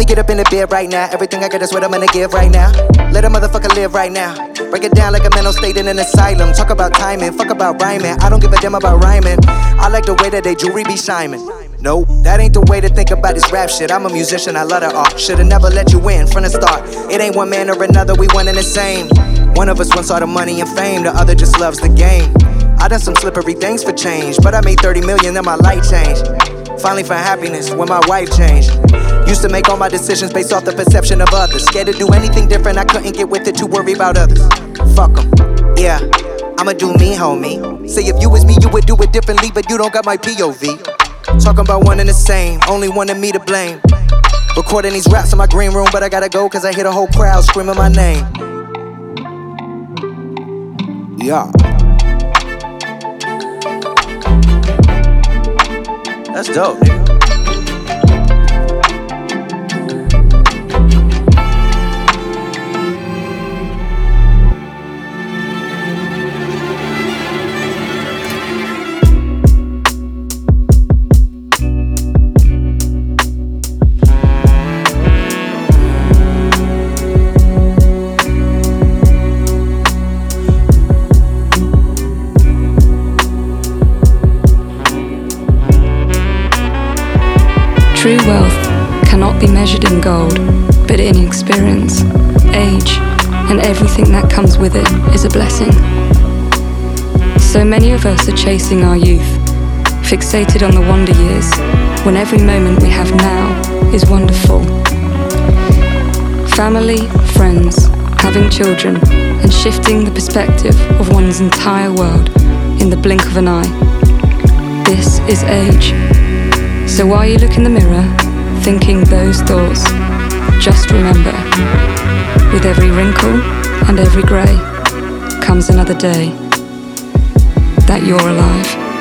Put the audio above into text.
me get up in the bed right now. Everything I got is what I'm gonna give right now. Let a motherfucker live right now. Break it down like a mental state in an asylum. Talk about timing, fuck about rhyming. I don't give a damn about rhyming. I like the way that they jewelry be shining. Nope, that ain't the way to think about this rap shit. I'm a musician, I love the art. Should've never let you in from the start. It ain't one man or another, we one and the same. One of us wants all the money and fame, the other just loves the game. I done some slippery things for change, but I made 30 million and my life changed. Finally found happiness when my wife changed. Used to make all my decisions based off the perception of others. Scared to do anything different, I couldn't get with it, too worried about others. Fuck 'em, yeah, I'ma do me, homie. Say if you was me, you would do it differently, but you don't got my POV. Talking about one and the same, only one of me to blame. Recording these raps in my green room, but I gotta go cause I hear the whole crowd screaming my name. Yeah. That's dope, nigga. True wealth cannot be measured in gold, but in experience, age, and everything that comes with it is a blessing. So many of us are chasing our youth, fixated on the wonder years, when every moment we have now is wonderful. Family, friends, having children, and shifting the perspective of one's entire world in the blink of an eye. This is age. So while you look in the mirror, thinking those thoughts, just remember, with every wrinkle and every grey comes another day that you're alive.